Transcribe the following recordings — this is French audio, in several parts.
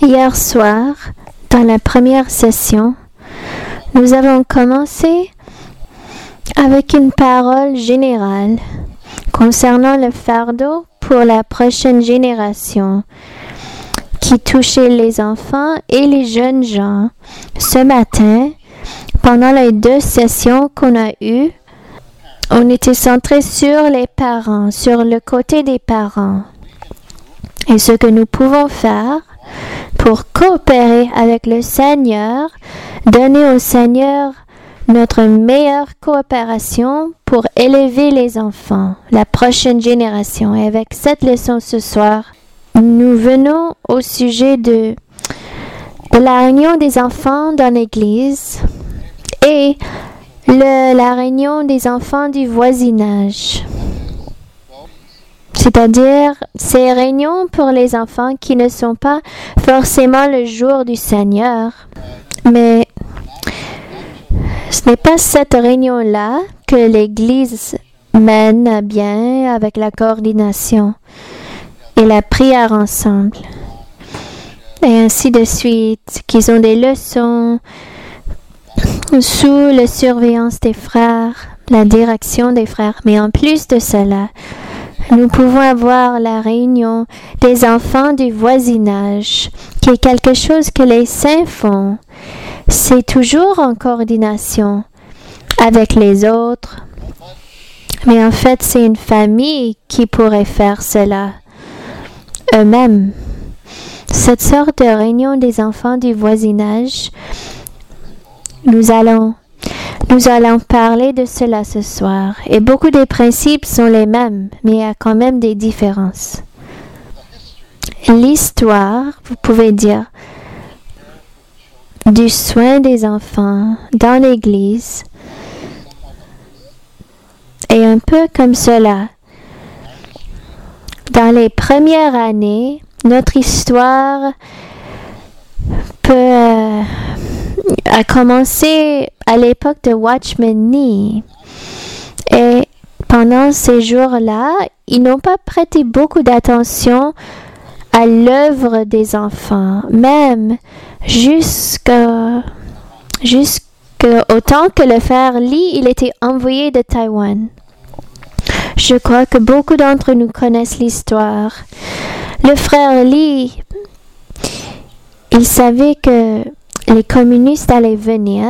Hier soir, dans la première session, nous avons commencé avec une parole générale concernant le fardeau pour la prochaine génération qui touchait les enfants et les jeunes gens. Ce matin, pendant les 2 sessions qu'on a eues, on était centré sur les parents, sur le côté des parents. Et ce que nous pouvons faire pour coopérer avec le Seigneur, donner au Seigneur notre meilleure coopération pour élever les enfants, la prochaine génération. Et avec cette leçon ce soir, nous venons au sujet de la réunion des enfants dans l'Église et la réunion des enfants du voisinage. C'est-à-dire ces réunions pour les enfants qui ne sont pas forcément le jour du Seigneur. Mais ce n'est pas cette réunion-là que l'Église mène bien avec la coordination et la prière ensemble. Et ainsi de suite, qu'ils ont des leçons sous la surveillance des frères, la direction des frères. Mais en plus de cela, nous pouvons avoir la réunion des enfants du voisinage, qui est quelque chose que les saints font. C'est toujours en coordination avec les autres. Mais en fait, c'est une famille qui pourrait faire cela eux-mêmes. Cette sorte de réunion des enfants du voisinage, nous allons parler de cela ce soir. Et beaucoup des principes sont les mêmes, mais il y a quand même des différences. L'histoire, vous pouvez dire, du soin des enfants dans l'Église est un peu comme cela. Dans les premières années, notre histoire a commencé à l'époque de Watchman Nee. Et pendant ces jours-là, ils n'ont pas prêté beaucoup d'attention à l'œuvre des enfants, même jusqu'au temps que le frère Lee, il était envoyé de Taïwan. Je crois que beaucoup d'entre nous connaissent l'histoire. Le frère Lee, il savait que les communistes allaient venir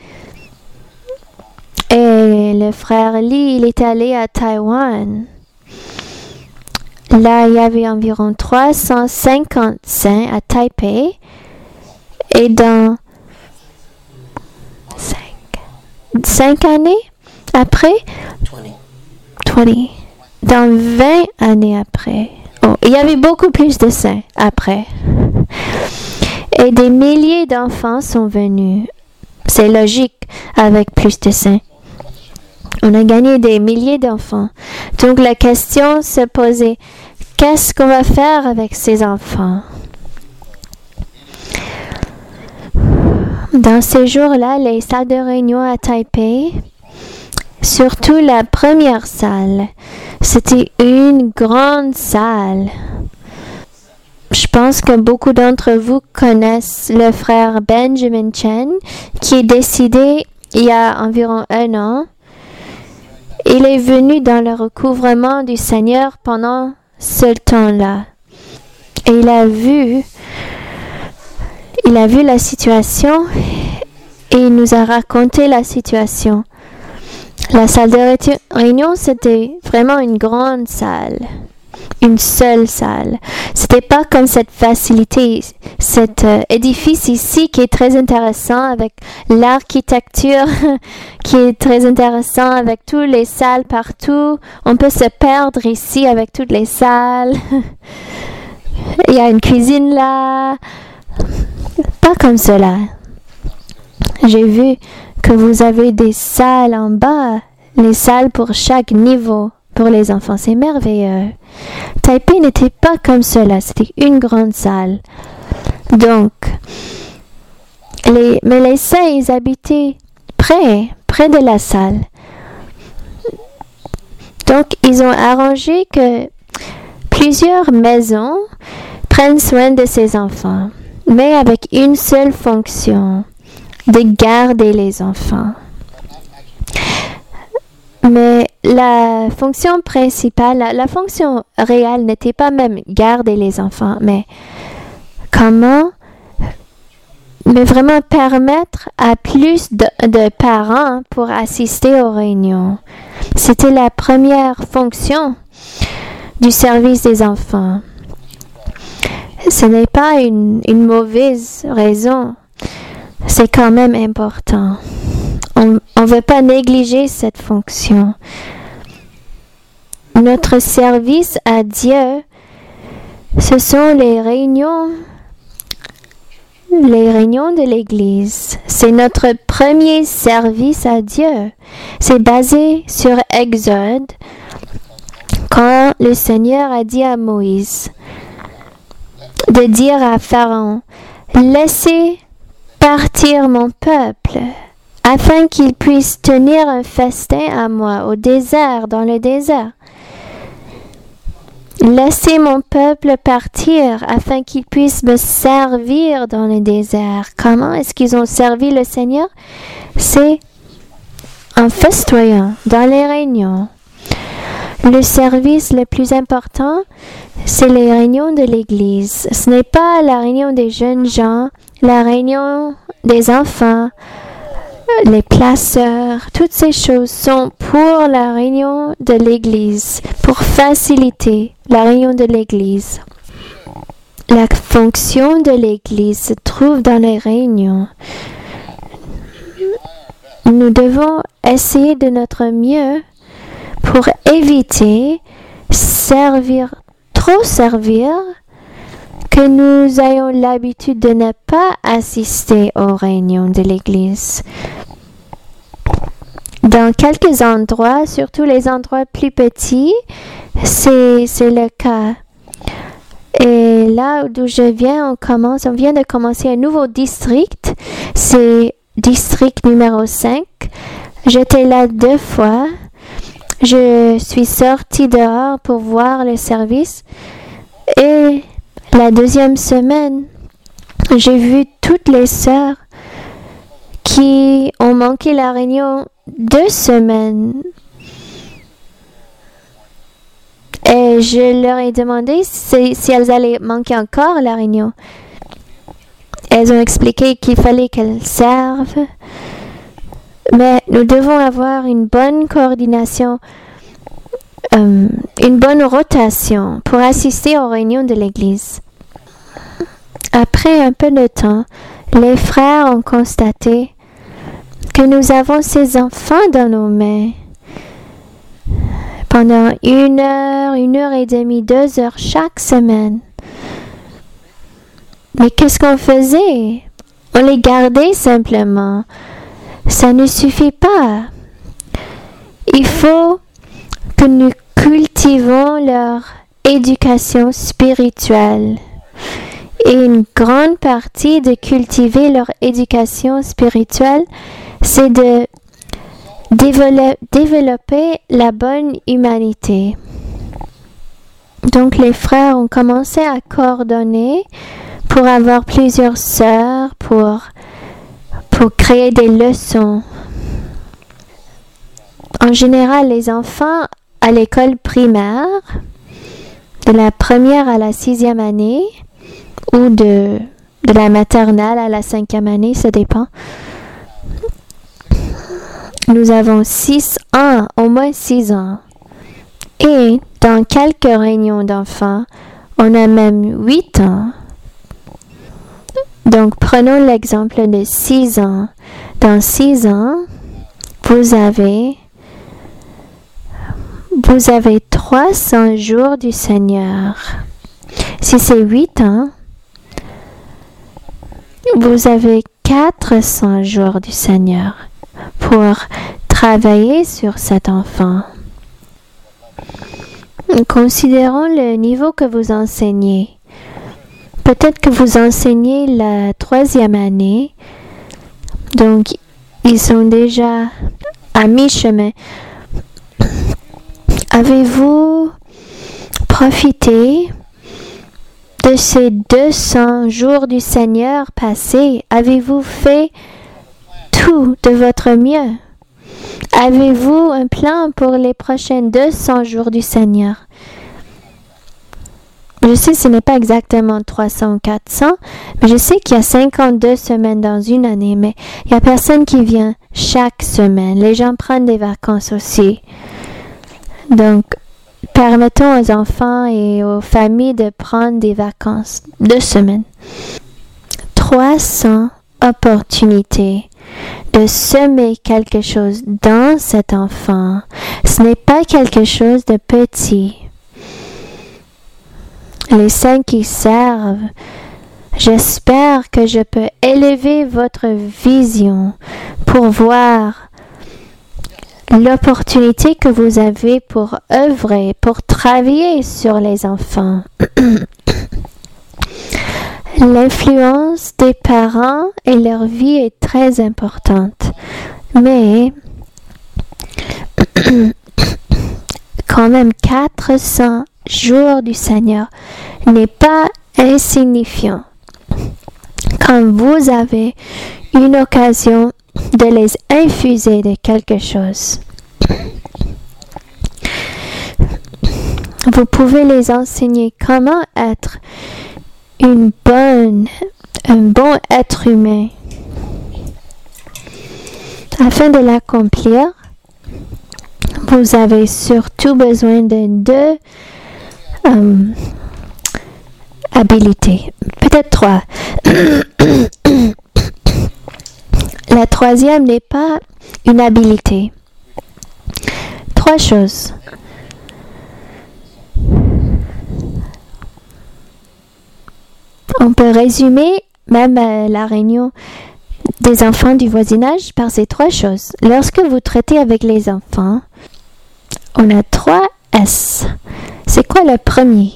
et le frère Lee, il est allé à Taïwan. Là, il y avait environ 350 saints à Taipei et dans 5 années après, 20, dans 20 années après, il y avait beaucoup plus de saints après. Et des milliers d'enfants sont venus. C'est logique avec plus de saints. On a gagné des milliers d'enfants. Donc la question se posait, qu'est-ce qu'on va faire avec ces enfants? Dans ces jours-là, les salles de réunion à Taipei, surtout la première salle, c'était une grande salle. Je pense que beaucoup d'entre vous connaissent le frère Benjamin Chen, qui est décédé il y a environ 1 an. Il est venu dans le recouvrement du Seigneur pendant ce temps-là. Et il a vu la situation et il nous a raconté la situation. La salle de réunion, c'était vraiment une grande salle. Une seule salle. C'était pas comme cette facilité, cet édifice ici qui est très intéressant avec l'architecture qui est très intéressant avec toutes les salles partout. On peut se perdre ici avec toutes les salles. Il y a une cuisine là. Pas comme cela. J'ai vu que vous avez des salles en bas, les salles pour chaque niveau. Pour les enfants, c'est merveilleux. Taipei n'était pas comme cela, c'était une grande salle. Donc, mais les saints, ils habitaient près de la salle. Donc, ils ont arrangé que plusieurs maisons prennent soin de ces enfants. mais avec une seule fonction, de garder les enfants. Mais la fonction principale, la fonction réelle n'était pas même garder les enfants, mais vraiment permettre à plus de parents pour assister aux réunions. C'était la première fonction du service des enfants. Ce n'est pas une mauvaise raison. C'est quand même important. On ne veut pas négliger cette fonction. Notre service à Dieu, ce sont les réunions de l'Église. C'est notre premier service à Dieu. C'est basé sur Exode, quand le Seigneur a dit à Moïse de dire à Pharaon, « Laissez partir mon peuple, afin qu'il puisse tenir un festin à moi au désert, dans le désert. Laissez mon peuple partir, afin qu'il puisse me servir dans le désert. » Comment est-ce qu'ils ont servi le Seigneur? C'est en festoyant dans les réunions. Le service le plus important, c'est les réunions de l'Église. Ce n'est pas la réunion des jeunes gens, la réunion des enfants, les placeurs. Toutes ces choses sont pour la réunion de l'Église, pour faciliter la réunion de l'Église. La fonction de l'Église se trouve dans les réunions. Nous devons essayer de notre mieux pour éviter trop servir, que nous ayons l'habitude de ne pas assister aux réunions de l'Église. Dans quelques endroits, surtout les endroits plus petits, c'est le cas. Et là d'où je viens, on vient de commencer un nouveau district. C'est district numéro 5. J'étais là 2 fois. Je suis sortie dehors pour voir le service. Et la 2e semaine, j'ai vu toutes les sœurs qui ont manqué la réunion 2 semaines. Et je leur ai demandé si elles allaient manquer encore la réunion. Elles ont expliqué qu'il fallait qu'elles servent. Mais nous devons avoir une bonne coordination, une bonne rotation pour assister aux réunions de l'Église. Après un peu de temps, les frères ont constaté que nous avons ces enfants dans nos mains. Pendant 1 heure, 1 heure et demie, 2 heures chaque semaine. Mais qu'est-ce qu'on faisait? On les gardait simplement. Ça ne suffit pas. Il faut que nous cultivons leur éducation spirituelle. Et une grande partie de cultiver leur éducation spirituelle, c'est de développer la bonne humanité. Donc les frères ont commencé à coordonner pour avoir plusieurs sœurs, pour créer des leçons. En général, les enfants à l'école primaire, de la 1re à la 6e année, ou de la maternelle à la 5e année, ça dépend. Nous avons 6 ans, au moins 6 ans. Et dans quelques réunions d'enfants, on a même 8 ans. Donc, prenons l'exemple de 6 ans. Dans 6 ans, vous avez 300 jours du Seigneur. Si c'est 8 ans, vous avez 400 jours du Seigneur pour travailler sur cet enfant. Considérons le niveau que vous enseignez. Peut-être que vous enseignez la 3e année, donc ils sont déjà à mi-chemin. Avez-vous profité de ces 200 jours du Seigneur passés, avez-vous fait tout de votre mieux? Avez-vous un plan pour les prochains 200 jours du Seigneur? Je sais que ce n'est pas exactement 300 ou 400, mais je sais qu'il y a 52 semaines dans une année, mais il n'y a personne qui vient chaque semaine. Les gens prennent des vacances aussi. Donc, permettons aux enfants et aux familles de prendre des vacances 2 semaines. 300 opportunités de semer quelque chose dans cet enfant. Ce n'est pas quelque chose de petit. Les saints qui servent, j'espère que je peux élever votre vision pour voir l'opportunité que vous avez pour œuvrer, pour travailler sur les enfants. L'influence des parents et leur vie est très importante, mais quand même 400 jours du Seigneur n'est pas insignifiant. Quand vous avez une occasion de les infuser de quelque chose, vous pouvez les enseigner comment être un bon être humain. Afin de l'accomplir, vous avez surtout besoin de 2 habilités, peut-être 3. La troisième n'est pas une habilité. 3 choses. On peut résumer même la réunion des enfants du voisinage par ces 3 choses. Lorsque vous traitez avec les enfants, on a 3 S. C'est quoi le premier?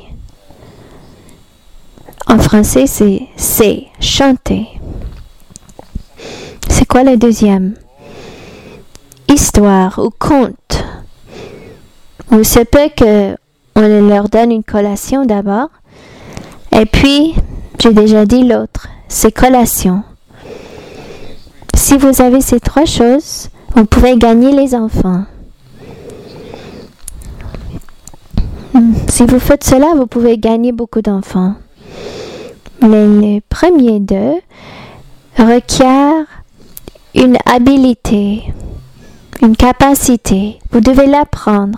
En français, c'est chanter. C'est quoi le deuxième? Histoire ou conte. Ou se peut qu'on leur donne une collation d'abord. Et puis, j'ai déjà dit l'autre, c'est collation. Si vous avez ces 3 choses, vous pouvez gagner les enfants. Si vous faites cela, vous pouvez gagner beaucoup d'enfants. Mais les premiers 2 requièrent une habilité, une capacité. Vous devez l'apprendre.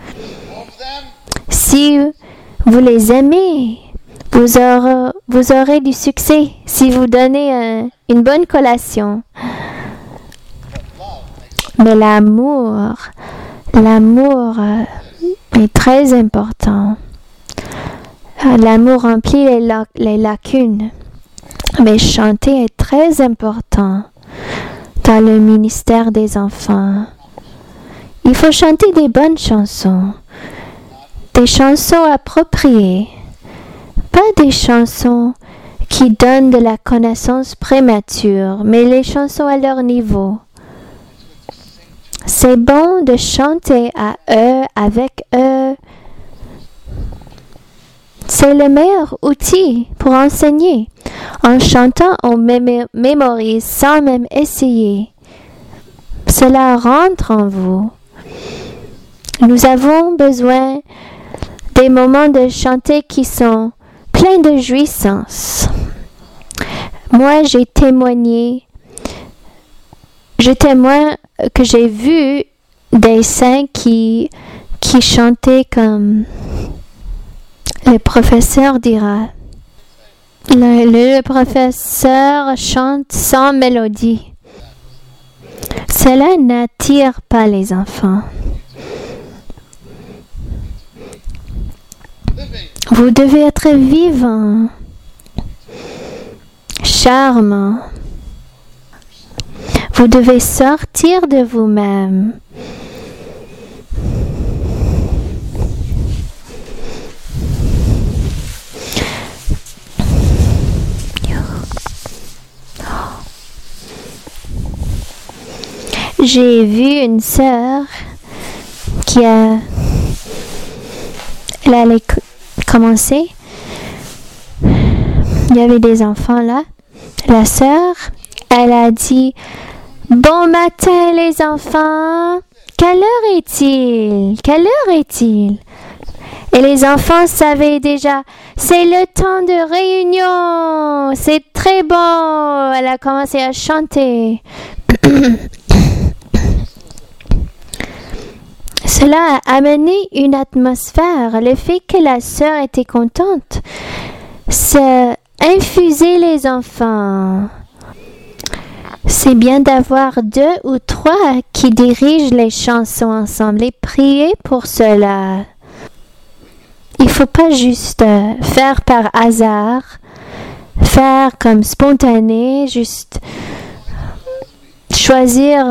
Si vous les aimez, vous aurez du succès si vous donnez une bonne collation. Mais l'amour est très important. L'amour remplit les lacunes. Mais chanter est très important dans le ministère des enfants. Il faut chanter des bonnes chansons, des chansons appropriées, pas des chansons qui donnent de la connaissance prémature, mais les chansons à leur niveau. C'est bon de chanter à eux, avec eux. C'est le meilleur outil pour enseigner. En chantant, on mémorise sans même essayer. Cela rentre en vous. Nous avons besoin des moments de chanter qui sont pleins de jouissance. Moi, je témoigne que j'ai vu des saints qui chantaient comme le professeur dira. Le professeur chante sans mélodie. Cela n'attire pas les enfants. Vous devez être vivant, charmant. Vous devez sortir de vous-même. J'ai vu une sœur elle allait commencer. Il y avait des enfants là. La sœur, elle a dit, bon matin les enfants, quelle heure est-il? Quelle heure est-il? Et les enfants savaient déjà, c'est le temps de réunion, c'est très bon. Elle a commencé à chanter. Cela a amené une atmosphère. Le fait que la sœur était contente, ça infusait les enfants. C'est bien d'avoir 2 ou 3 qui dirigent les chansons ensemble et prier pour cela. Il ne faut pas juste faire par hasard, faire comme spontané, juste choisir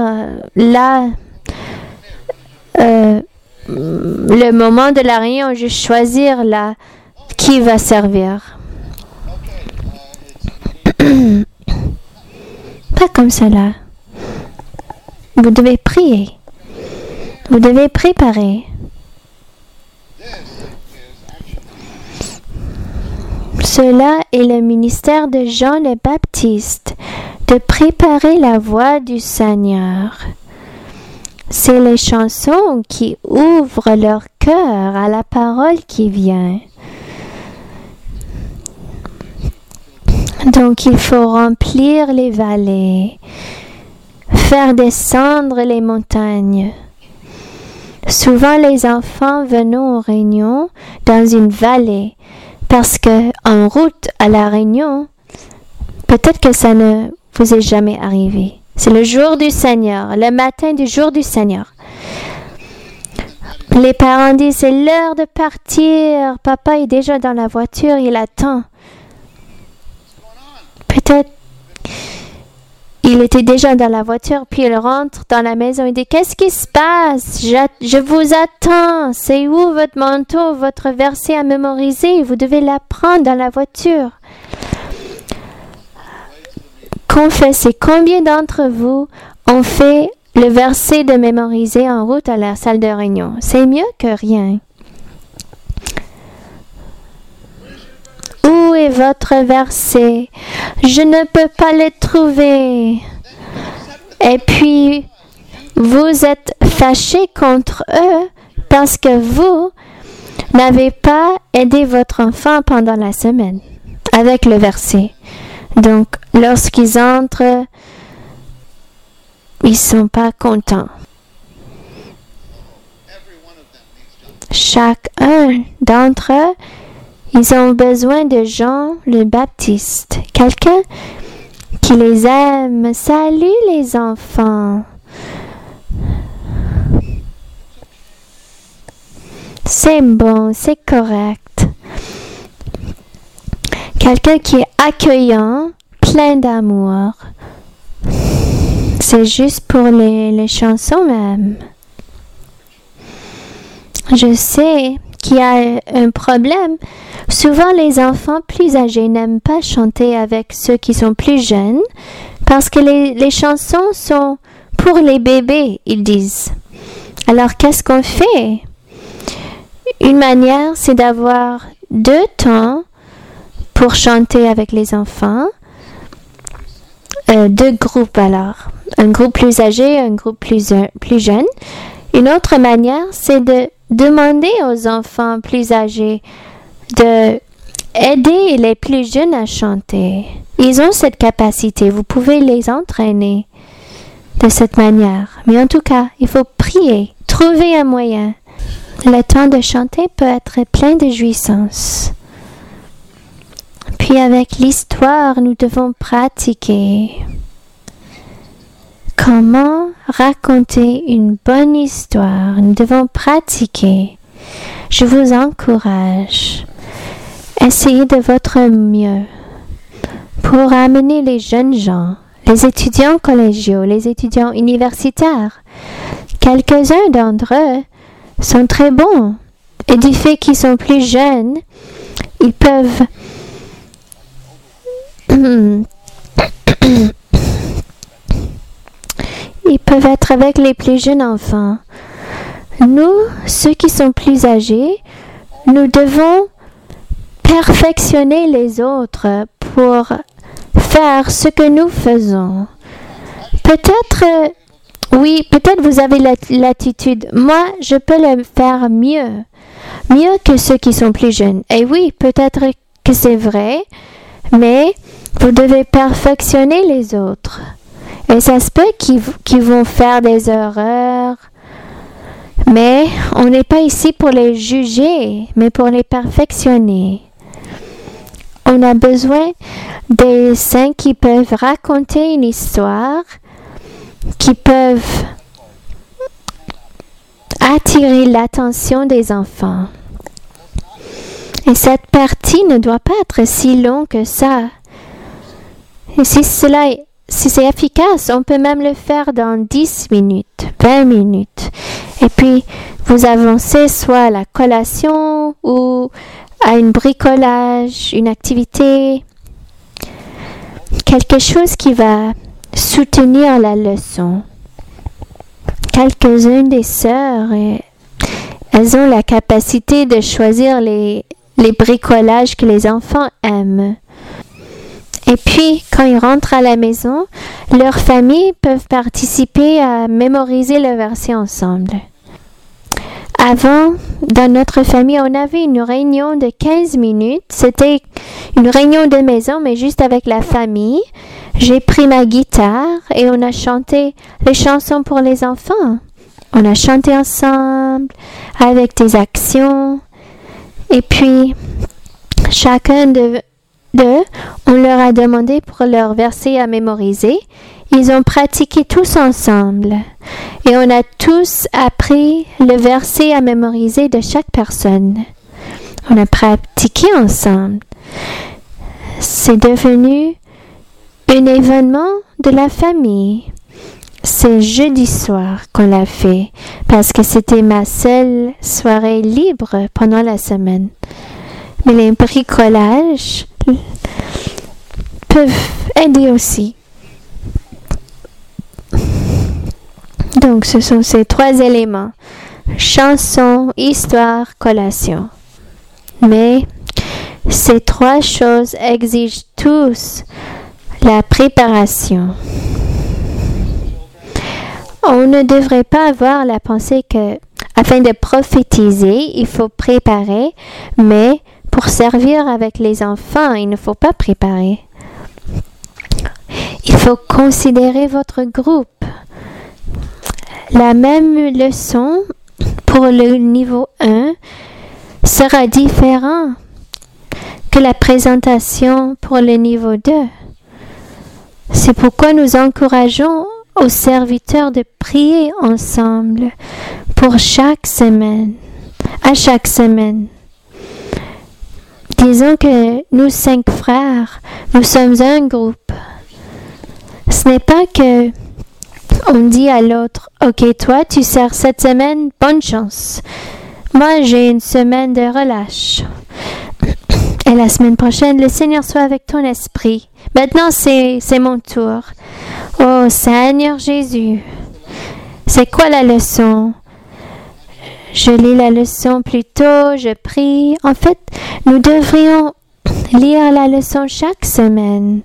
le moment de la réunion, juste choisir là qui va servir. Pas comme cela. Vous devez prier. Vous devez préparer. Cela est le ministère de Jean le Baptiste, de préparer la voie du Seigneur. C'est les chansons qui ouvrent leur cœur à la parole qui vient. Donc il faut remplir les vallées, faire descendre les montagnes. Souvent les enfants venons aux réunions dans une vallée parce que en route à la réunion, peut-être que ça ne vous est jamais arrivé. C'est le jour du Seigneur, le matin du jour du Seigneur. Les parents disent, c'est l'heure de partir. Papa est déjà dans la voiture, il attend. Peut-être il était déjà dans la voiture, puis il rentre dans la maison et dit, qu'est-ce qui se passe? Je vous attends. C'est où votre manteau, votre verset à mémoriser? Vous devez l'apprendre dans la voiture. Confessez, combien d'entre vous ont fait le verset de mémoriser en route à la salle de réunion? C'est mieux que rien. Où est votre verset? Je ne peux pas le trouver. Et puis, vous êtes fâchés contre eux parce que vous n'avez pas aidé votre enfant pendant la semaine avec le verset. Donc, lorsqu'ils entrent, ils ne sont pas contents. Chacun d'entre eux, ils ont besoin de Jean le Baptiste, quelqu'un qui les aime. Salut les enfants. C'est bon, c'est correct. Quelqu'un qui est accueillant, plein d'amour. C'est juste pour les chansons même. Je sais qu'il y a un problème. Souvent, les enfants plus âgés n'aiment pas chanter avec ceux qui sont plus jeunes parce que les chansons sont pour les bébés, ils disent. Alors, qu'est-ce qu'on fait? Une manière, c'est d'avoir 2 temps pour chanter avec les enfants. 2 groupes alors. Un groupe plus âgé, un groupe plus jeune. Une autre manière, c'est de demander aux enfants plus âgés de aider les plus jeunes à chanter. Ils ont cette capacité. Vous pouvez les entraîner de cette manière. Mais en tout cas, il faut prier, trouver un moyen. Le temps de chanter peut être plein de jouissance. Puis avec l'histoire, nous devons pratiquer. Comment raconter une bonne histoire? Nous devons pratiquer. Je vous encourage. Essayez de votre mieux pour amener les jeunes gens, les étudiants collégiaux, les étudiants universitaires. Quelques-uns d'entre eux sont très bons. Et du fait qu'ils sont plus jeunes, ils peuvent être avec les plus jeunes enfants. Nous, ceux qui sont plus âgés, nous devons perfectionner les autres pour faire ce que nous faisons. Peut-être, oui, peut-être vous avez l'attitude. Moi, je peux le faire mieux que ceux qui sont plus jeunes. Et oui, peut-être que c'est vrai, mais vous devez perfectionner les autres. Et ça se peut qu'ils vont faire des erreurs, mais on n'est pas ici pour les juger, mais pour les perfectionner. On a besoin des saints qui peuvent raconter une histoire, qui peuvent attirer l'attention des enfants. Et cette partie ne doit pas être si longue que ça. Et si c'est efficace, on peut même le faire dans 10 minutes, 20 minutes. Et puis, vous avancez soit à la collation ou à un bricolage, une activité, quelque chose qui va soutenir la leçon. Quelques-unes des sœurs, elles ont la capacité de choisir les bricolages que les enfants aiment. Et puis, quand ils rentrent à la maison, leurs familles peuvent participer à mémoriser le verset ensemble. Avant, dans notre famille, on avait une réunion de 15 minutes. C'était une réunion de maison, mais juste avec la famille. J'ai pris ma guitare et on a chanté les chansons pour les enfants. On a chanté ensemble avec des actions. Et puis, chacun d'eux, on leur a demandé pour leur verset à mémoriser. Ils ont pratiqué tous ensemble. Et on a tous appris le verset à mémoriser de chaque personne. On a pratiqué ensemble. C'est devenu un événement de la famille. C'est jeudi soir qu'on l'a fait parce que c'était ma seule soirée libre pendant la semaine. Mais les bricolages peuvent aider aussi. Donc, ce sont ces 3 éléments. Chanson, histoire, collation. Mais ces 3 choses exigent tous la préparation. On ne devrait pas avoir la pensée que, afin de prophétiser, il faut préparer, mais pour servir avec les enfants, il ne faut pas préparer. Il faut considérer votre groupe. La même leçon pour le niveau 1 sera différente que la présentation pour le niveau 2. C'est pourquoi nous encourageons aux serviteurs de prier ensemble pour chaque semaine, à chaque semaine. Disons que nous 5 frères, nous sommes un groupe. Ce n'est pas que on dit à l'autre, ok, toi tu sers cette semaine, bonne chance. Moi j'ai une semaine de relâche. Et la semaine prochaine, le Seigneur soit avec ton esprit. Maintenant c'est mon tour. Oh Seigneur Jésus, c'est quoi la leçon? Je lis la leçon plus tôt, je prie. En fait, nous devrions lire la leçon chaque semaine.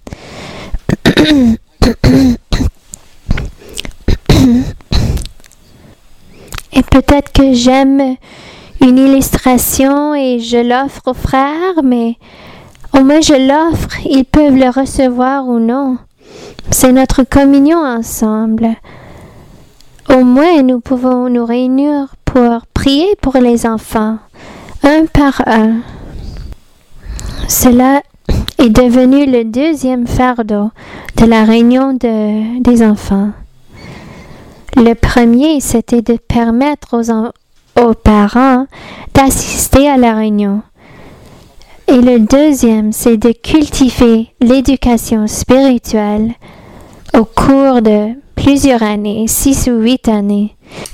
Et peut-être que j'aime une illustration et je l'offre aux frères, mais au moins je l'offre, ils peuvent le recevoir ou non. C'est notre communion ensemble. Au moins nous pouvons nous réunir pour prier pour les enfants, un par un. Cela est devenu le 2e fardeau de la réunion des enfants. Le premier, c'était de permettre aux parents d'assister à la réunion. Et le 2e, c'est de cultiver l'éducation spirituelle au cours de plusieurs années, 6 ou 8 années.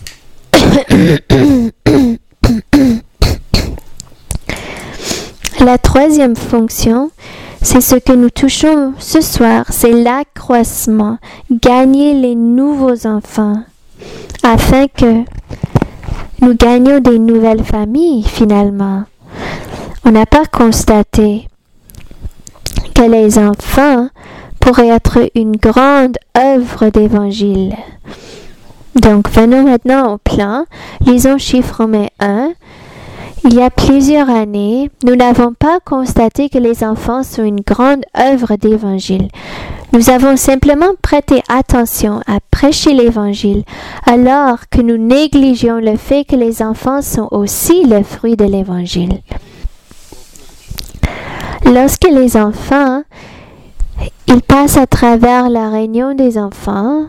La 3e fonction, c'est ce que nous touchons ce soir, c'est l'accroissement, gagner les nouveaux enfants, afin que nous gagnions des nouvelles familles finalement. On n'a pas constaté que que les enfants pourraient être une grande œuvre d'évangile. Donc, venons maintenant au plan. Lisons chiffre romain 1. Il y a plusieurs années, nous n'avons pas constaté que les enfants sont une grande œuvre d'évangile. Nous avons simplement prêté attention à prêcher l'évangile, alors que nous négligeons le fait que les enfants sont aussi le fruit de l'évangile. Lorsque les enfants, ils passent à travers la réunion des enfants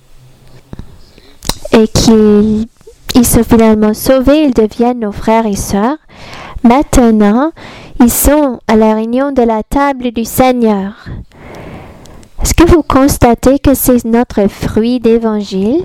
et qu'ils sont finalement sauvés, ils deviennent nos frères et sœurs. Maintenant, ils sont à la réunion de la table du Seigneur. Est-ce que vous constatez que c'est notre fruit d'évangile?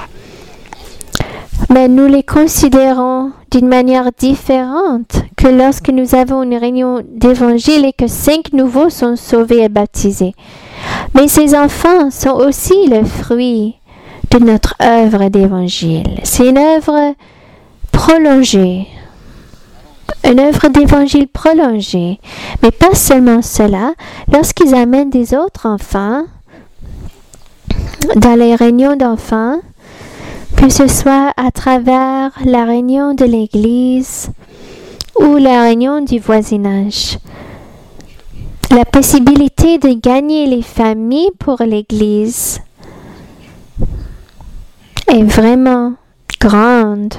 Mais nous les considérons d'une manière différente que lorsque nous avons une réunion d'évangile et que 5 nouveaux sont sauvés et baptisés. Mais ces enfants sont aussi le fruit de notre œuvre d'évangile. C'est une œuvre prolongée. Une œuvre d'évangile prolongée. Mais pas seulement cela, lorsqu'ils amènent des autres enfants dans les réunions d'enfants, que ce soit à travers la réunion de l'église ou la réunion du voisinage, la possibilité de gagner les familles pour l'église est vraiment grande.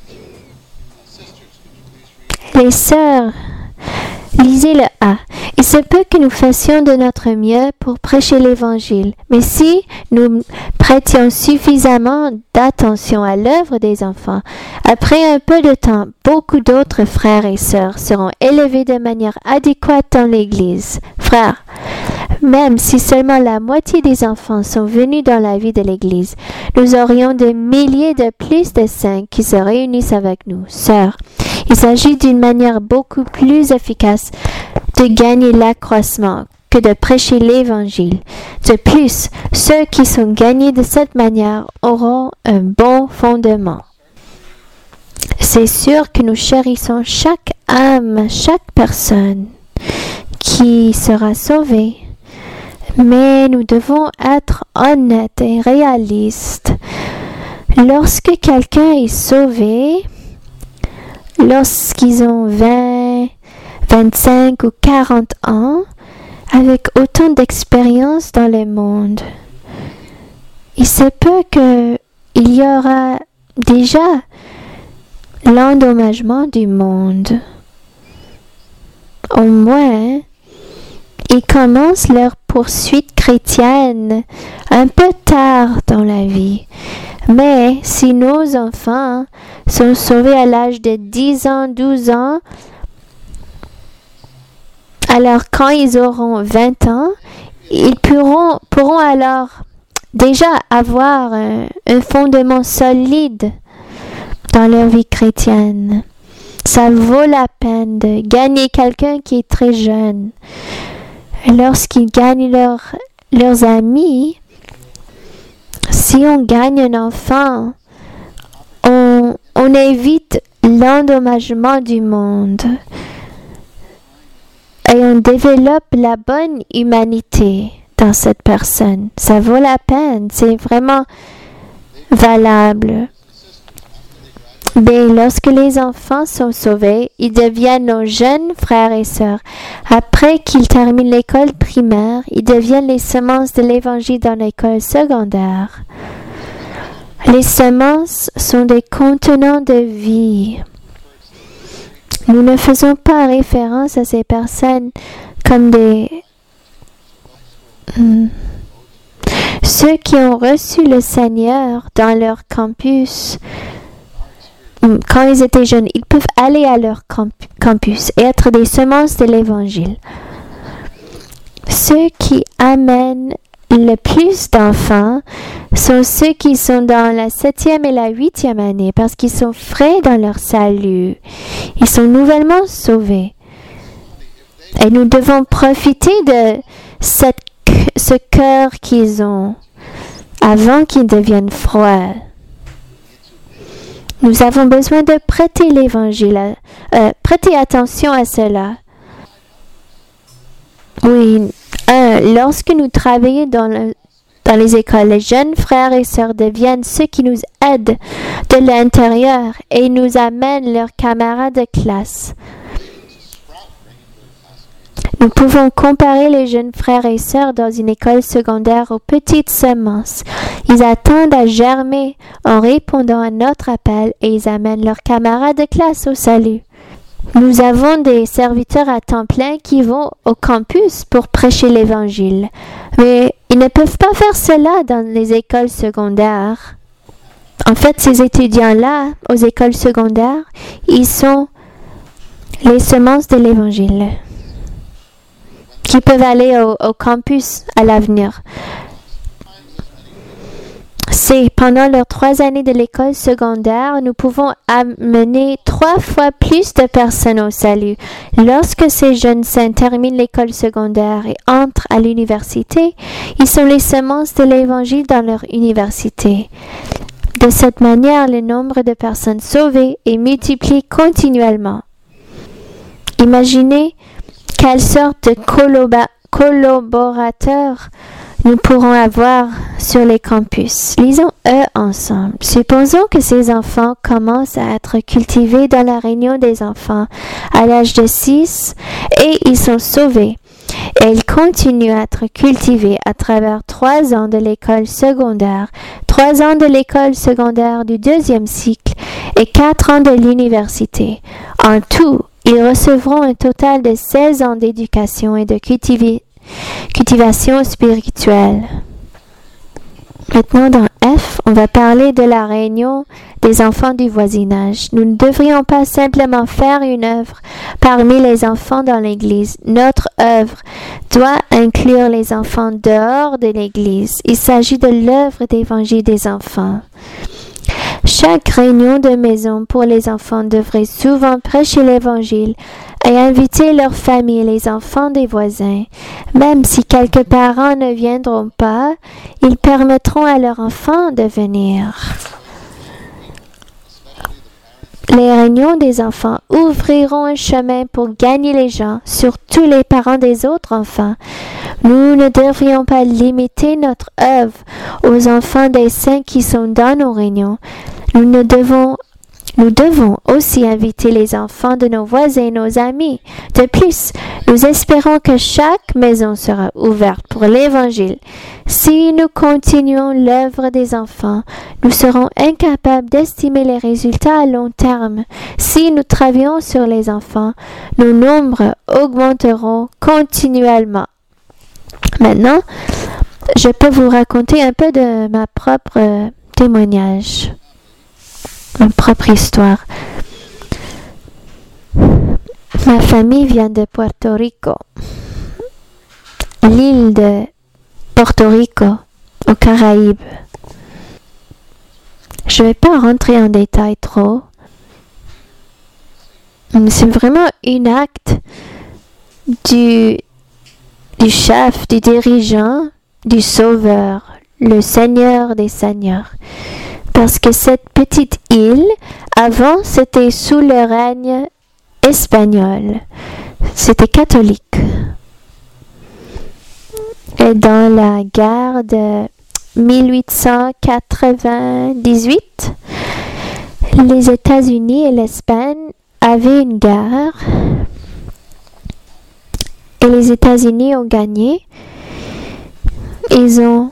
Les sœurs, lisez le A. Il se peut que nous fassions de notre mieux pour prêcher l'Évangile, mais si nous prêtions suffisamment d'attention à l'œuvre des enfants, après un peu de temps, beaucoup d'autres frères et sœurs seront élevés de manière adéquate dans l'Église. Frères, même si seulement la moitié des enfants sont venus dans la vie de l'Église, nous aurions des milliers de plus de saints qui se réunissent avec nous. Sœurs, il s'agit d'une manière beaucoup plus efficace de gagner l'accroissement que de prêcher l'Évangile. De plus, ceux qui sont gagnés de cette manière auront un bon fondement. C'est sûr que nous chérissons chaque âme, chaque personne qui sera sauvée. Mais nous devons être honnêtes et réalistes. Lorsque quelqu'un est sauvé, lorsqu'ils ont 20, 25 ou 40 ans, avec autant d'expérience dans le monde, il se peut qu'il y aura déjà l'endommagement du monde. Au moins, ils commencent leur poursuite chrétienne un peu tard dans la vie. Mais si nos enfants sont sauvés à l'âge de 10 ans, 12 ans, alors quand ils auront 20 ans, ils pourront alors déjà avoir un fondement solide dans leur vie chrétienne. Ça vaut la peine de gagner quelqu'un qui est très jeune. Lorsqu'ils gagnent leurs amis, si on gagne un enfant, on évite l'endommagement du monde et on développe la bonne humanité dans cette personne. Ça vaut la peine, c'est vraiment valable. Mais lorsque les enfants sont sauvés, ils deviennent nos jeunes frères et sœurs. Après qu'ils terminent l'école primaire, ils deviennent les semences de l'Évangile dans l'école secondaire. Les semences sont des contenants de vie. Nous ne faisons pas référence à ces personnes comme ceux qui ont reçu le Seigneur dans leur campus. Quand ils étaient jeunes, ils peuvent aller à leur campus et être des semences de l'Évangile. Ceux qui amènent le plus d'enfants sont ceux qui sont dans la 7e et la 8e année parce qu'ils sont frais dans leur salut. Ils sont nouvellement sauvés. Et nous devons profiter de ce cœur qu'ils ont avant qu'ils deviennent froids. Nous avons besoin de prêter l'Évangile, prêter attention à cela. Oui, lorsque nous travaillons dans les écoles, les jeunes frères et sœurs deviennent ceux qui nous aident de l'intérieur et nous amènent leurs camarades de classe. Nous pouvons comparer les jeunes frères et sœurs dans une école secondaire aux petites semences. Ils attendent à germer en répondant à notre appel et ils amènent leurs camarades de classe au salut. Nous avons des serviteurs à temps plein qui vont au campus pour prêcher l'Évangile, mais ils ne peuvent pas faire cela dans les écoles secondaires. En fait, ces étudiants-là, aux écoles secondaires, ils sont les semences de l'Évangile qui peuvent aller au campus à l'avenir. C'est pendant leurs 3 années de l'école secondaire, nous pouvons amener 3 fois plus de personnes au salut. Lorsque ces jeunes saints terminent l'école secondaire et entrent à l'université, ils sont les semences de l'Évangile dans leur université. De cette manière, le nombre de personnes sauvées est multiplié continuellement. Imaginez quelle sorte de collaborateurs nous pourrons avoir sur les campus. Lisons-eux ensemble. Supposons que ces enfants commencent à être cultivés dans la réunion des enfants à l'âge de 6 et ils sont sauvés. Et ils continuent à être cultivés à travers 3 ans de l'école secondaire, 3 ans de l'école secondaire du 2e cycle et 4 ans de l'université. En tout, ils recevront un total de 16 ans d'éducation et de cultivation spirituelle. Maintenant, dans F, on va parler de la réunion des enfants du voisinage. Nous ne devrions pas simplement faire une œuvre parmi les enfants dans l'Église. Notre œuvre doit inclure les enfants dehors de l'Église. Il s'agit de l'œuvre d'évangile des enfants. Chaque réunion de maison pour les enfants devrait souvent prêcher l'Évangile et inviter leur famille et les enfants des voisins. Même si quelques parents ne viendront pas, ils permettront à leurs enfants de venir. Les réunions des enfants ouvriront un chemin pour gagner les gens, surtout les parents des autres enfants. Nous ne devrions pas limiter notre œuvre aux enfants des saints qui sont dans nos réunions. Nous devons aussi inviter les enfants de nos voisins et nos amis. De plus, nous espérons que chaque maison sera ouverte pour l'Évangile. Si nous continuons l'œuvre des enfants, nous serons incapables d'estimer les résultats à long terme. Si nous travaillons sur les enfants, nos nombres augmenteront continuellement. Maintenant, je peux vous raconter un peu de ma propre témoignage. Ma propre histoire. Ma famille vient de Puerto Rico, l'île de Porto Rico, aux Caraïbes. Je ne vais pas rentrer en détail trop. C'est vraiment un acte du chef, du dirigeant, du sauveur, le Seigneur des Seigneurs. Parce que cette petite île, avant, c'était sous le règne espagnol. C'était catholique. Et dans la guerre de 1898, les États-Unis et l'Espagne avaient une guerre. Et les États-Unis ont gagné. Ils ont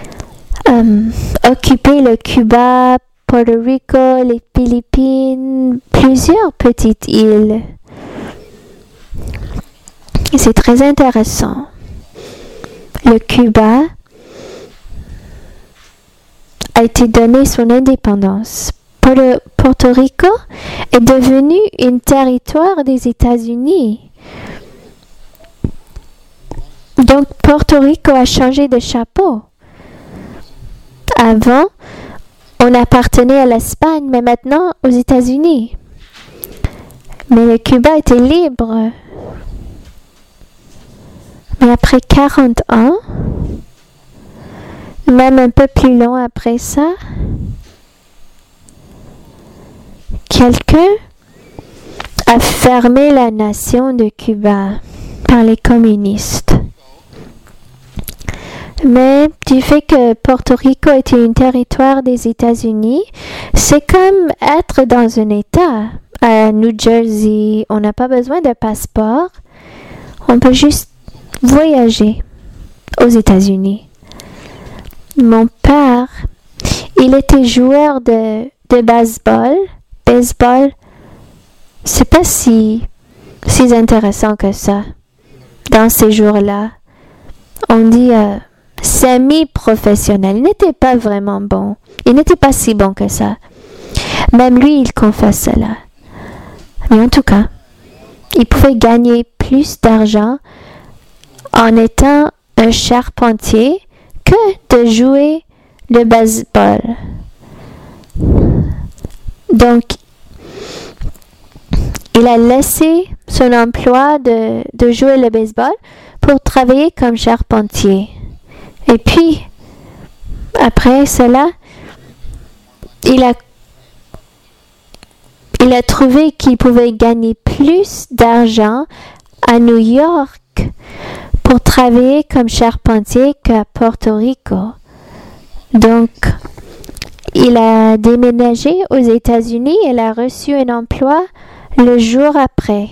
occupé le Cuba, Puerto Rico, les Philippines, plusieurs petites îles. Et c'est très intéressant. Le Cuba a été donné son indépendance. Porto Rico est devenu un territoire des États-Unis. Donc Porto Rico a changé de chapeau. Avant, on appartenait à l'Espagne, mais maintenant aux États-Unis. Mais le Cuba était libre. Mais après 40 ans, même un peu plus long après ça, quelqu'un a fermé la nation de Cuba par les communistes. Mais du fait que Porto Rico était un territoire des États-Unis, c'est comme être dans un État. À New Jersey, on n'a pas besoin de passeport. On peut juste voyager aux États-Unis. Mon père, il était joueur de baseball. Baseball, c'est pas si intéressant que ça. Dans ces jours-là, on dit semi-professionnel. Il n'était pas vraiment bon. Il n'était pas si bon que ça. Même lui, il confesse cela. Mais en tout cas, il pouvait gagner plus d'argent en étant un charpentier que de jouer le baseball. Donc, il a laissé son emploi de jouer le baseball pour travailler comme charpentier. Et puis, après cela, il a trouvé qu'il pouvait gagner plus d'argent à New York pour travailler comme charpentier qu'à Porto Rico. Donc, il a déménagé aux États-Unis et il a reçu un emploi le jour après.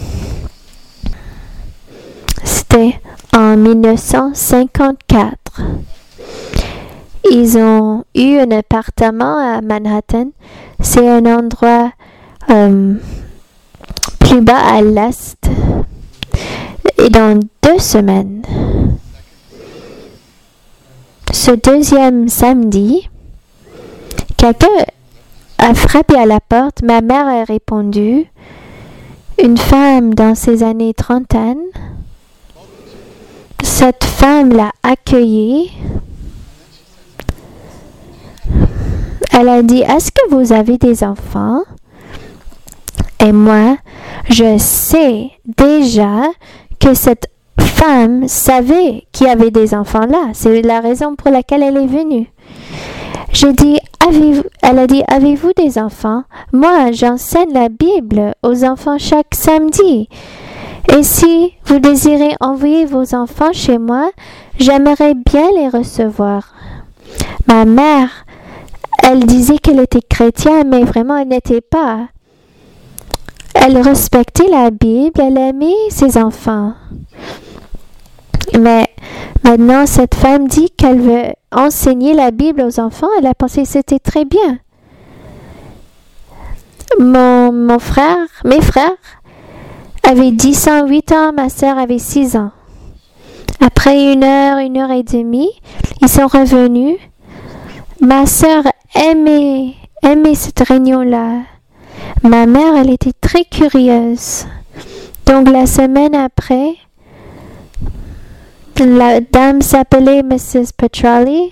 C'était en 1954. Ils ont eu un appartement à Manhattan. C'est un endroit plus bas à l'est. Et dans 2 semaines, ce deuxième samedi, quelqu'un a frappé à la porte. Ma mère a répondu. Une femme dans ses années trentaine. Cette femme l'a accueillie. Elle a dit, est-ce que vous avez des enfants? Et moi, je sais déjà que cette femme savait qu'il y avait des enfants là. C'est la raison pour laquelle elle est venue. J'ai dit, elle a dit, avez-vous des enfants? Moi, j'enseigne la Bible aux enfants chaque samedi. Et si vous désirez envoyer vos enfants chez moi, j'aimerais bien les recevoir. Ma mère, elle disait qu'elle était chrétienne, mais vraiment, elle n'était pas. Elle respectait la Bible, elle aimait ses enfants. Mais maintenant, cette femme dit qu'elle veut enseigner la Bible aux enfants. Elle a pensé que c'était très bien. Mes frères avaient 10 ans, 8 ans. Ma sœur avait 6 ans. Après 1 heure et demie, ils sont revenus. Ma sœur aimait cette réunion-là. Ma mère, elle était très curieuse. Donc, la semaine après, la dame s'appelait Mrs. Petrelli.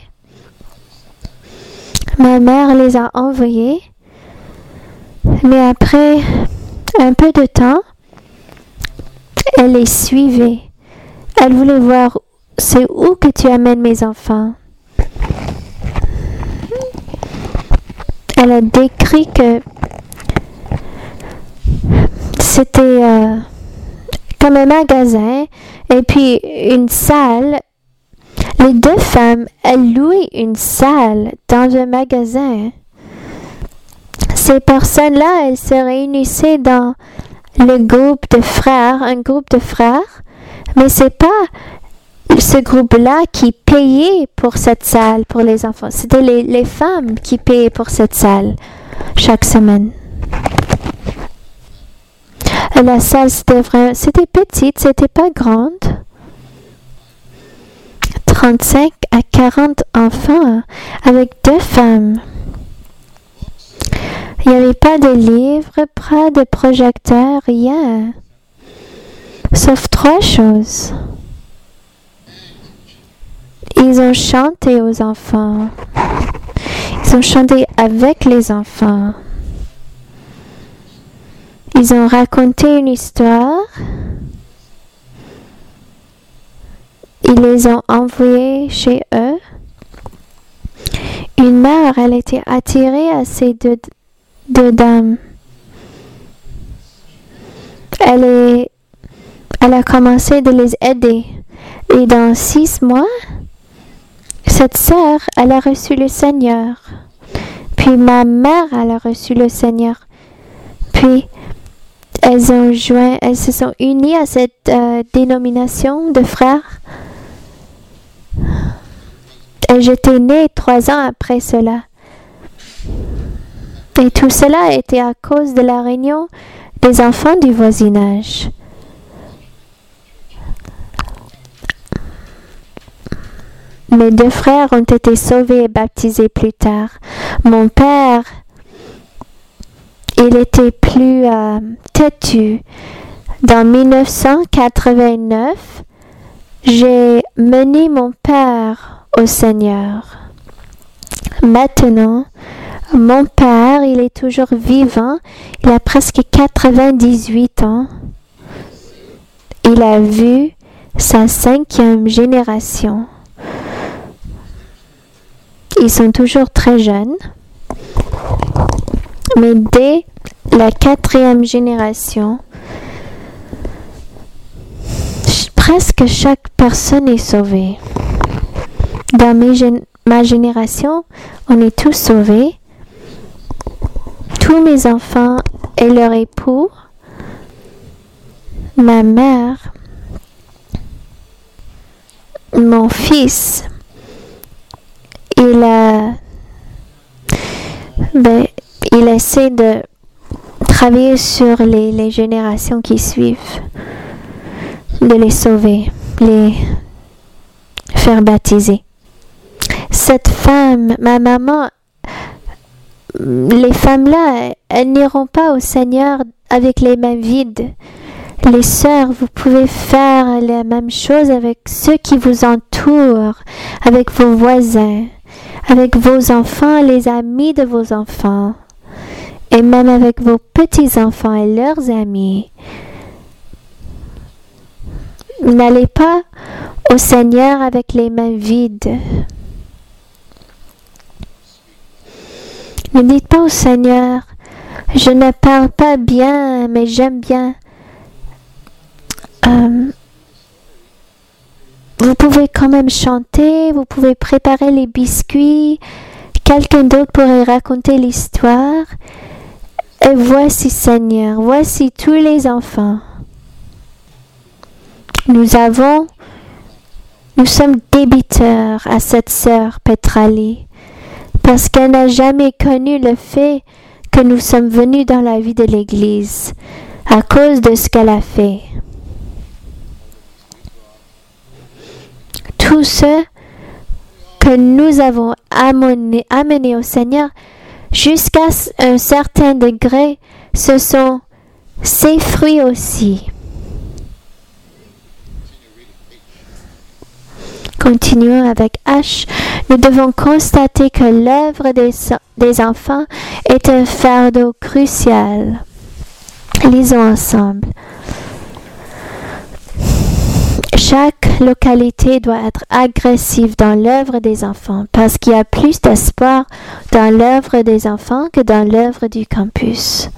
Ma mère les a envoyés. Mais après un peu de temps, elle les suivait. Elle voulait voir, c'est où que tu amènes mes enfants. Elle a décrit que c'était comme un magasin et puis une salle. Les 2 femmes, elles louaient une salle dans un magasin. Ces personnes-là, elles se réunissaient dans un groupe de frères, mais c'est pas ce groupe-là qui payait pour cette salle pour les enfants. C'était les femmes qui payaient pour cette salle chaque semaine. La salle, c'était petite, c'était pas grande. 35 à 40 enfants avec 2 femmes. Il n'y avait pas de livres, pas de projecteur, rien. Sauf 3 choses. Ils ont chanté aux enfants. Ils ont chanté avec les enfants. Ils ont raconté une histoire. Ils les ont envoyés chez eux. Une mère, elle était attirée à ces deux dames. Elle a commencé de les aider. Et dans 6 mois, cette sœur, elle a reçu le Seigneur. Puis ma mère, elle a reçu le Seigneur. Puis elles se sont unies à cette dénomination de frères. Et j'étais née 3 ans après cela. Et tout cela était à cause de la réunion des enfants du voisinage. Mes 2 frères ont été sauvés et baptisés plus tard. Mon père, il était plus têtu. Dans 1989, j'ai mené mon père au Seigneur. Maintenant, mon père, il est toujours vivant. Il a presque 98 ans. Il a vu sa 5e génération. Ils sont toujours très jeunes. Mais dès la 4e génération, presque chaque personne est sauvée. Dans ma génération, on est tous sauvés. Tous mes enfants et leur époux, ma mère, mon fils, il essaie de travailler sur les générations qui suivent, de les sauver, les faire baptiser. Cette femme, ma maman, les femmes-là, elles n'iront pas au Seigneur avec les mains vides. Les sœurs, vous pouvez faire la même chose avec ceux qui vous entourent, avec vos voisins, avec vos enfants, les amis de vos enfants, et même avec vos petits-enfants et leurs amis. N'allez pas au Seigneur avec les mains vides. Ne dites pas au Seigneur, je ne parle pas bien, mais j'aime bien. Vous pouvez quand même chanter, vous pouvez préparer les biscuits, quelqu'un d'autre pourrait raconter l'histoire. Et voici Seigneur, voici tous les enfants. Nous sommes débiteurs à cette sœur Petrali, parce qu'elle n'a jamais connu le fait que nous sommes venus dans la vie de l'Église à cause de ce qu'elle a fait. Tous ceux que nous avons amenés au Seigneur jusqu'à un certain degré, ce sont ses fruits aussi. Continuons avec H. Nous devons constater que l'œuvre des enfants est un fardeau crucial. Lisons ensemble. Chaque localité doit être agressive dans l'œuvre des enfants parce qu'il y a plus d'espoir dans l'œuvre des enfants que dans l'œuvre du campus.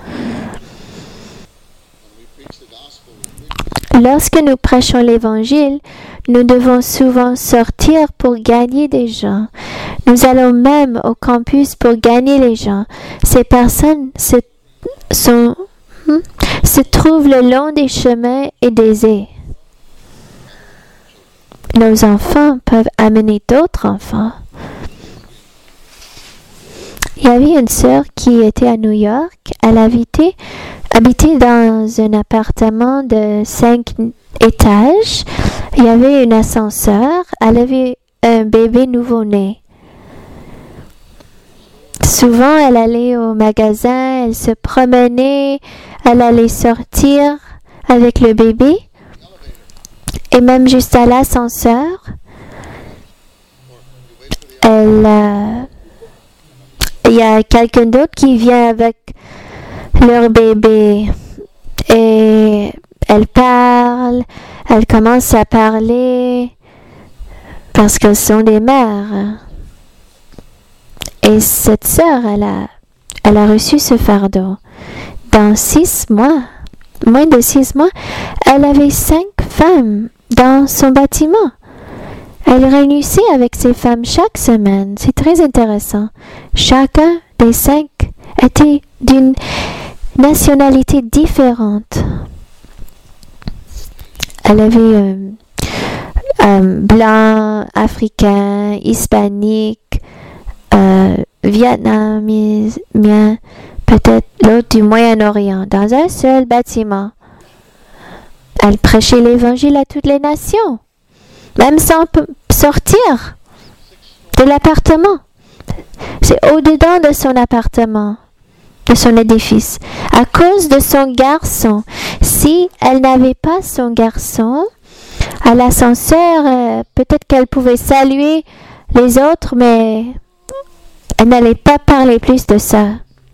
Lorsque nous prêchons l'Évangile, nous devons souvent sortir pour gagner des gens. Nous allons même au campus pour gagner les gens. Ces personnes se trouvent le long des chemins et des haies. Nos enfants peuvent amener d'autres enfants. Il y avait une sœur qui était à New York. Elle habitait dans un appartement de 5 étages. Il y avait un ascenseur. Elle avait un bébé nouveau-né. Souvent, elle allait au magasin, elle se promenait, elle allait sortir avec le bébé. Et même juste à l'ascenseur, il y a quelqu'un d'autre qui vient avec leur bébé. Et elle parle, elle commence à parler parce qu'elles sont des mères. Et cette sœur, elle a reçu ce fardeau. Dans 6 mois, moins de 6 mois, elle avait 5 femmes dans son bâtiment. Elle réunissait avec ses femmes chaque semaine. C'est très intéressant. Chacun des 5 était d'une nationalité différente. Elle avait blanc, africain, hispanique, vietnamien, peut-être l'autre du Moyen-Orient, dans un seul bâtiment. Elle prêchait l'Évangile à toutes les nations, même sans sortir de l'appartement. C'est au-dedans de son appartement, de son édifice, à cause de son garçon. Si elle n'avait pas son garçon, à l'ascenseur, peut-être qu'elle pouvait saluer les autres, mais elle n'allait pas parler plus de ça.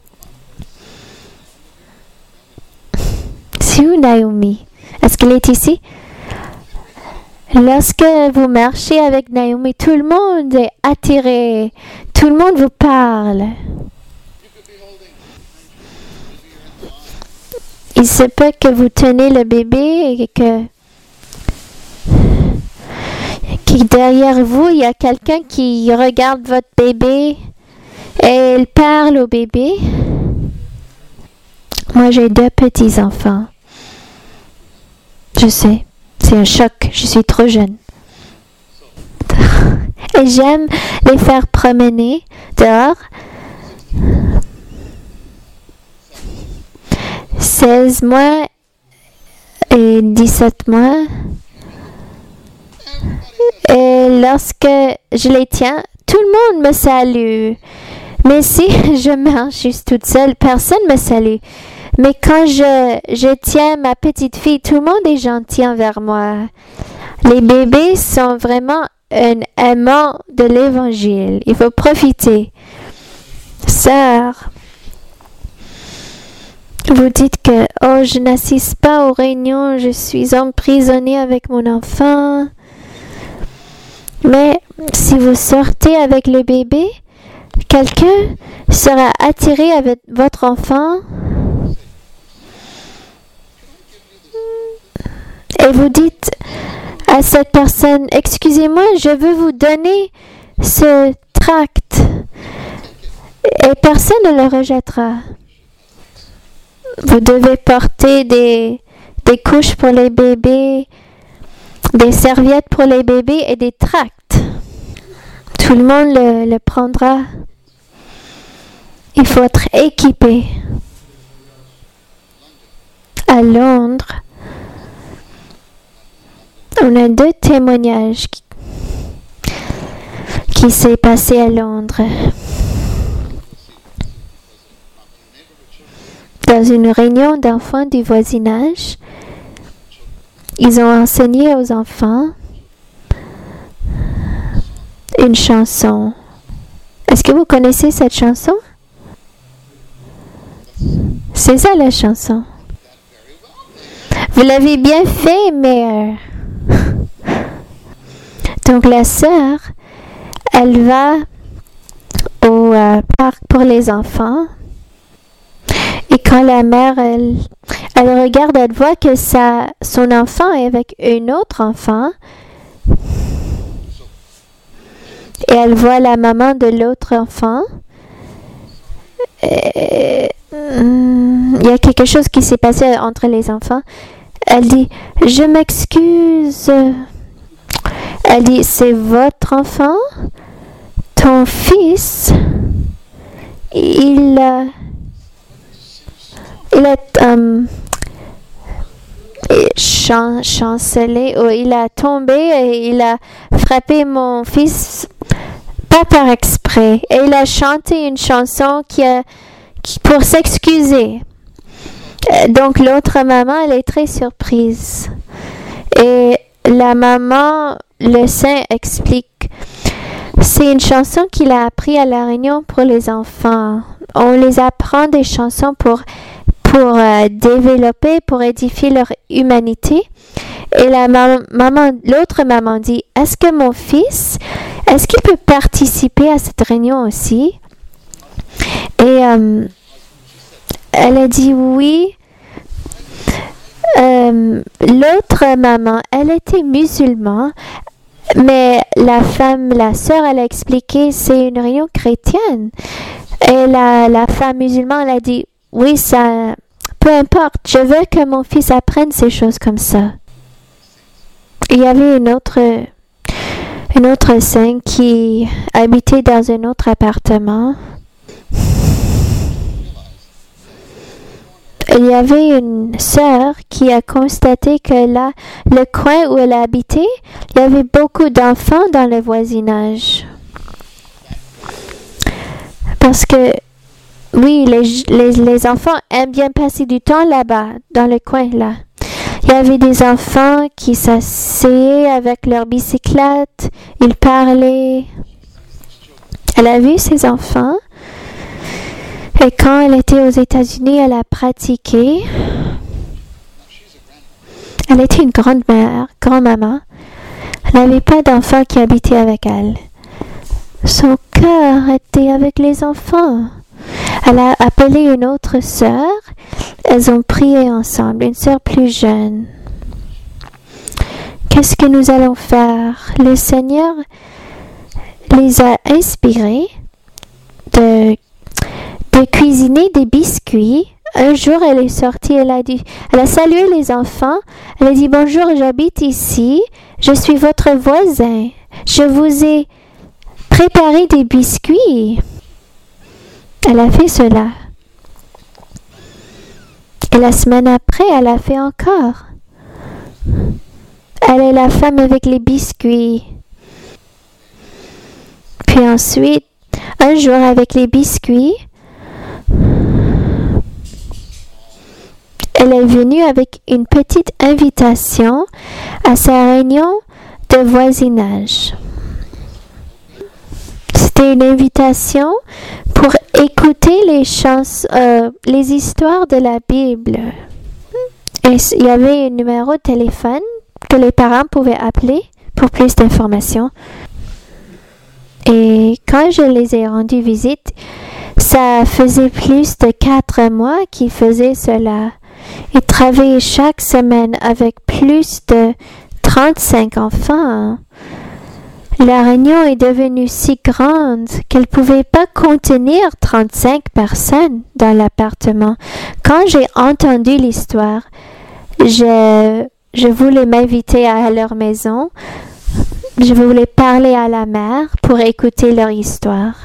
C'est où Naomi? Est-ce qu'elle est ici? Lorsque vous marchez avec Naomi, tout le monde est attiré. Tout le monde vous parle. Il se peut que vous tenez le bébé et que derrière vous, il y a quelqu'un qui regarde votre bébé et il parle au bébé. Moi, j'ai 2 petits-enfants. Je sais, c'est un choc, je suis trop jeune. Et j'aime les faire promener dehors. 16 mois et 17 mois. Et lorsque je les tiens, tout le monde me salue. Mais si je marche juste toute seule, personne ne me salue. Mais quand je tiens ma petite fille, tout le monde est gentil envers moi. Les bébés sont vraiment un aimant de l'Évangile. Il faut profiter. Sœur, vous dites que, oh, je n'assiste pas aux réunions, je suis emprisonnée avec mon enfant. Mais si vous sortez avec le bébé, quelqu'un sera attiré avec votre enfant. Et vous dites à cette personne, excusez-moi, je veux vous donner ce tract. Et personne ne le rejettera. Vous devez porter des couches pour les bébés, des serviettes pour les bébés et des tracts. Tout le monde le prendra. Il faut être équipé. À Londres, on a 2 témoignages qui s'est passé à Londres. Dans une réunion d'enfants du voisinage, ils ont enseigné aux enfants une chanson. Est-ce que vous connaissez cette chanson? C'est ça la chanson. Vous l'avez bien fait, mais... Donc la sœur, elle va au parc pour les enfants. Et quand la mère, elle regarde, elle voit que son enfant est avec un autre enfant. Et elle voit la maman de l'autre enfant. Il y a quelque chose qui s'est passé entre les enfants. Elle dit, je m'excuse. Elle dit, c'est votre enfant? Ton fils, il a chancelé, ou il a tombé et il a frappé mon fils, pas par exprès. Et il a chanté une chanson pour s'excuser. Donc l'autre maman, elle est très surprise. Et la maman, le saint explique, c'est une chanson qu'il a appris à la réunion pour les enfants. On les apprend des chansons pour développer, pour édifier leur humanité. Et l'autre maman dit, est-ce que mon fils, est-ce qu'il peut participer à cette réunion aussi? Et elle a dit oui. L'autre maman, elle était musulmane, mais la sœur, elle a expliqué c'est une réunion chrétienne. Et la femme musulmane, elle a dit oui, ça, peu importe, je veux que mon fils apprenne ces choses comme ça. Il y avait une autre scène qui habitait dans un autre appartement. Il y avait une sœur qui a constaté que là, le coin où elle habitait, il y avait beaucoup d'enfants dans le voisinage. Parce que, oui, les enfants aiment bien passer du temps là-bas, dans le coin là. Il y avait des enfants qui s'asseyaient avec leur bicyclette, ils parlaient. Elle a vu ces enfants. Et quand elle était aux États-Unis, elle a pratiqué. Elle était une grand-mère, grand-maman. Elle n'avait pas d'enfants qui habitaient avec elle. Son cœur était avec les enfants. Elle a appelé une autre sœur. Elles ont prié ensemble, une sœur plus jeune. Qu'est-ce que nous allons faire? Le Seigneur les a inspirés de cuisiner des biscuits. Un jour, elle est sortie, elle a salué les enfants. Elle a dit, bonjour, j'habite ici. Je suis votre voisin. Je vous ai préparé des biscuits. Elle a fait cela. Et la semaine après, elle a fait encore. Elle est la femme avec les biscuits. Puis ensuite, un jour avec les biscuits, elle est venue avec une petite invitation à sa réunion de voisinage. C'était une invitation pour écouter les histoires de la Bible. Et il y avait un numéro de téléphone que les parents pouvaient appeler pour plus d'informations. Et quand je les ai rendu visite, ça faisait plus de 4 mois qu'ils faisaient cela. Ils travaillaient chaque semaine avec plus de 35 enfants. La réunion est devenue si grande qu'elle ne pouvait pas contenir 35 personnes dans l'appartement. Quand j'ai entendu l'histoire, je voulais m'inviter à leur maison. Je voulais parler à la mère pour écouter leur histoire.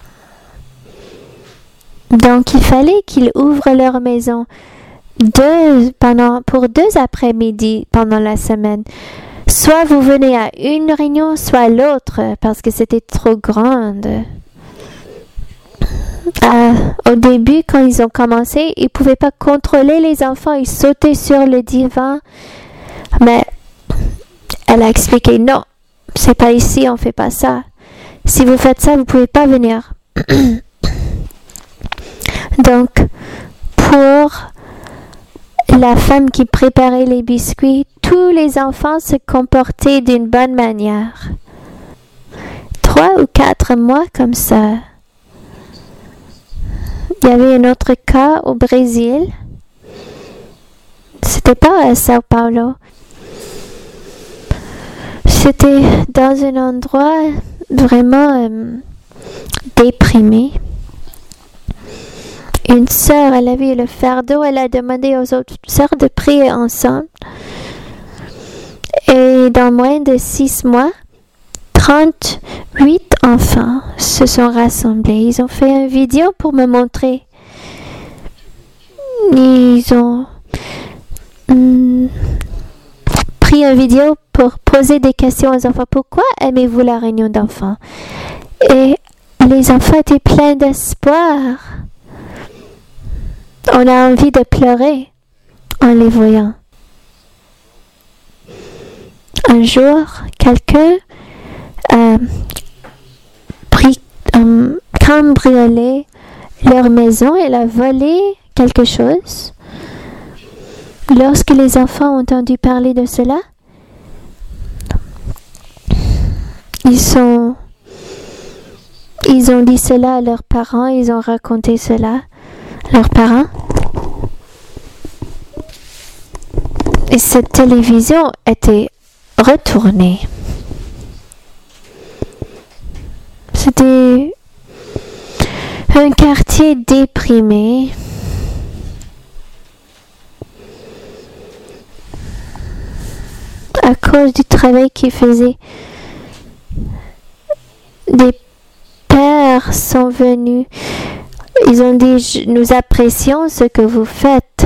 Donc, il fallait qu'ils ouvrent leur maison pour 2 après-midi pendant la semaine. Soit vous venez à une réunion, soit l'autre, parce que c'était trop grande. Au début, quand ils ont commencé, ils ne pouvaient pas contrôler les enfants. Ils sautaient sur le divan. Mais elle a expliqué, non, c'est pas ici, on ne fait pas ça. Si vous faites ça, vous ne pouvez pas venir. Donc, pour la femme qui préparait les biscuits, tous les enfants se comportaient d'une bonne manière. 3 ou 4 mois comme ça. Il y avait un autre cas au Brésil. C'était pas à Sao Paulo. C'était dans un endroit vraiment déprimé. Une sœur, elle avait le fardeau, elle a demandé aux autres sœurs de prier ensemble. Et dans moins de 6 mois, 38 enfants se sont rassemblés. Ils ont fait une vidéo pour me montrer. Ils ont pris une vidéo pour poser des questions aux enfants. Pourquoi aimez-vous la réunion d'enfants? Et les enfants étaient pleins d'espoir. On a envie de pleurer en les voyant. Un jour, quelqu'un a cambriolé leur maison. Elle a volé quelque chose. Lorsque les enfants ont entendu parler de cela, ils ont dit cela à leurs parents. Ils ont raconté cela à leurs parents. Et cette télévision était retournée. C'était un quartier déprimé. À cause du travail qu'ils faisaient. Des pères sont venus. Ils ont dit, nous apprécions ce que vous faites.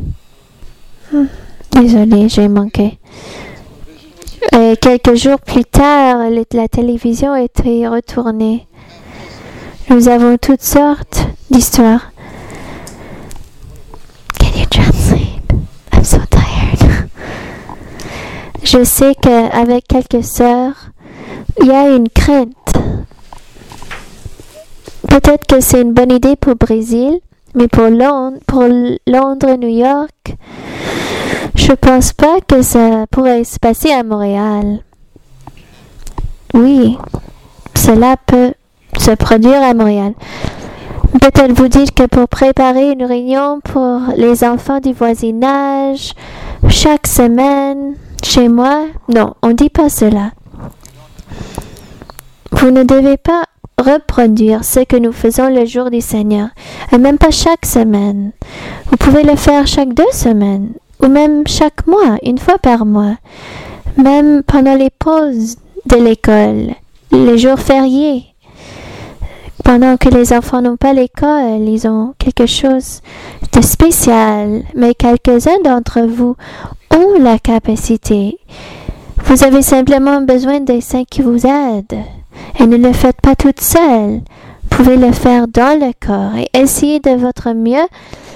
Désolée, j'ai manqué. Et quelques jours plus tard, la télévision était retournée. Nous avons toutes sortes d'histoires. Can you translate? I'm so tired. Je sais qu'avec quelques sœurs, il y a une crainte. Peut-être que c'est une bonne idée pour le Brésil, mais pour Londres, New York, je pense pas que ça pourrait se passer à Montréal. Oui, cela peut se produire à Montréal. Peut-être vous dites que pour préparer une réunion pour les enfants du voisinage, chaque semaine, chez moi, non, on ne dit pas cela. Vous ne devez pas reproduire ce que nous faisons le jour du Seigneur, et même pas chaque semaine. Vous pouvez le faire chaque 2 semaines, ou même chaque mois, une fois par mois, même pendant les pauses de l'école, les jours fériés. Pendant que les enfants n'ont pas l'école, ils ont quelque chose de spécial, mais quelques-uns d'entre vous ont la capacité. Vous avez simplement besoin des saints qui vous aident. Et ne le faites pas toute seule. Vous pouvez le faire dans le corps et essayer de votre mieux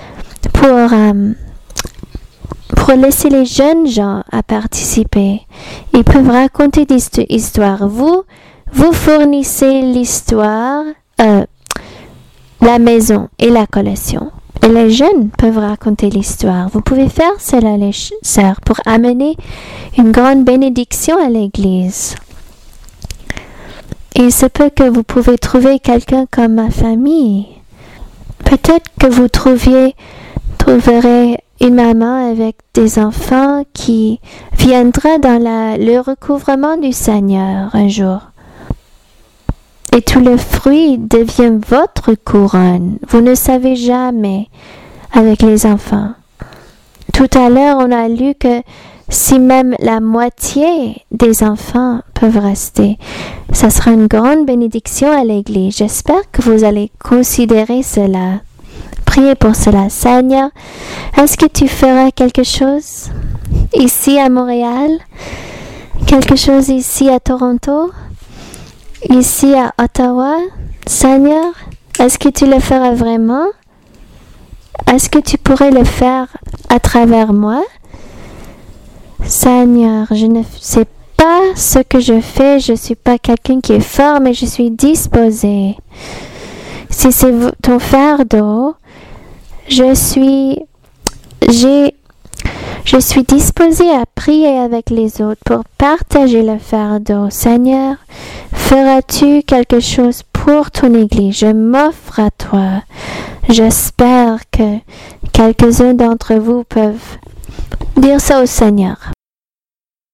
pour laisser les jeunes gens à participer. Ils peuvent raconter des histoires. Vous fournissez l'histoire, la maison et la collation. Et les jeunes peuvent raconter l'histoire. Vous pouvez faire cela, les sœurs, pour amener une grande bénédiction à l'Église. Il se peut que vous pouvez trouver quelqu'un comme ma famille. Peut-être que vous trouverez une maman avec des enfants qui viendra dans le recouvrement du Seigneur un jour. Et tout le fruit devient votre couronne. Vous ne savez jamais avec les enfants. Tout à l'heure, on a lu que si même la moitié des enfants peuvent rester, ça sera une grande bénédiction à l'Église. J'espère que vous allez considérer cela. Priez pour cela. Seigneur, est-ce que tu feras quelque chose ici à Montréal? Quelque chose ici à Toronto? Ici à Ottawa? Seigneur, est-ce que tu le feras vraiment? Est-ce que tu pourrais le faire à travers moi? Seigneur, je ne sais pas ce que je fais, je ne suis pas quelqu'un qui est fort, mais je suis disposé. Si c'est ton fardeau, je suis disposé à prier avec les autres pour partager le fardeau. Seigneur, feras-tu quelque chose pour ton Église? Je m'offre à toi. J'espère que quelques-uns d'entre vous peuvent dire ça au Seigneur.